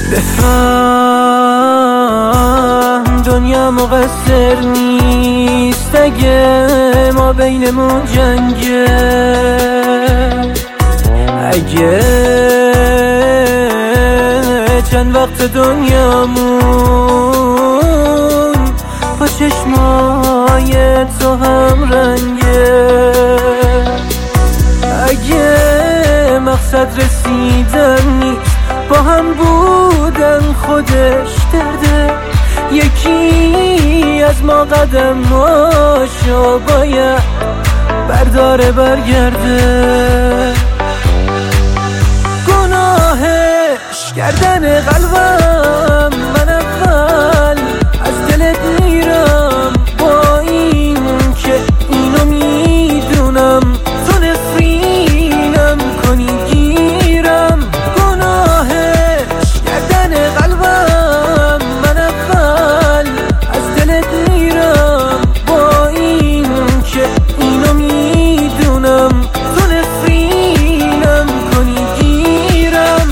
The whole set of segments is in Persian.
بفهم دنیا مقصر نیست اگه ما بینمون جنگه، اگه چند وقت دنیامون با چشمای تو هم رنگه، اگه مقصد رسیدن نیست با هم بودن خودش درده، یکی از ما قدماشو باید برداره برگرده. گناهش کردن قلبم، من اول از دلت میرم با این که اینو میدونم تو نفرینم کنی گیرم. گناهش کردن قلبم، من اول از دلت میرم با این که اینو میدونم تو نفرینم کنی گیرم.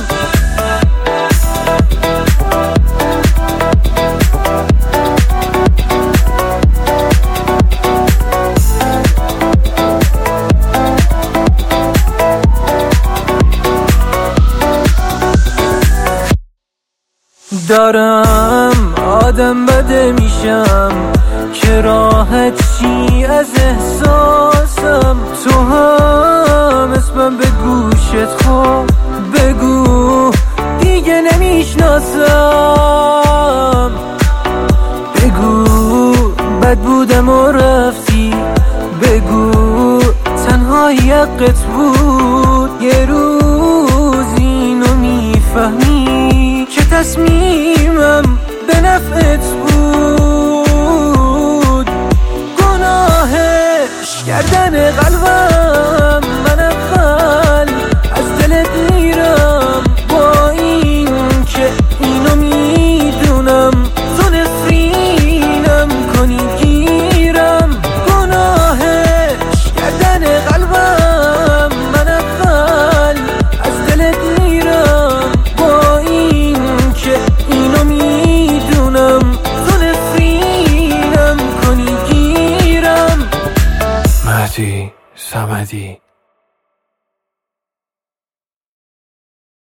دارم آدم بده میشم که راحت چی از احساسم، تو هم اسمم به گوشت خب بگو دیگه نمیشناسم، بگو بد بودم و رفتی، بگو تنهایی حقت بود، یه روز اینو میفهمی که تصمیمم به نفع